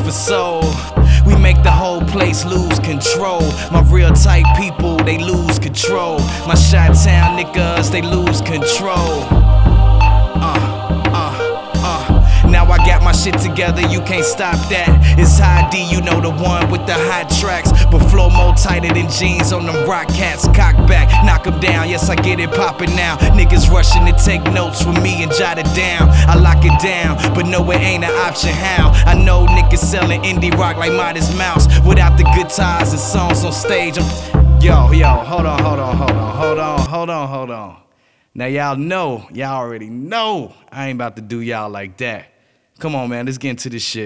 for soul. We make the whole place lose control. My real tight people, they lose control. My Chi-Town niggas, they lose control. Now I got my shit together, you can't stop that. It's High D, you know the one with the hot tracks, but flow more tighter than jeans on them rock cats. Cock back, knock them down, yes I get it poppin' now. Niggas rushing to take notes from me and jot it down. I lock it down, but no it ain't an option how. I know niggas selling indie rock like Modest Mouse. Without the guitars and songs on stage, Yo, hold on. Now y'all already know I ain't about to do y'all like that. Come on, man, let's get into this shit.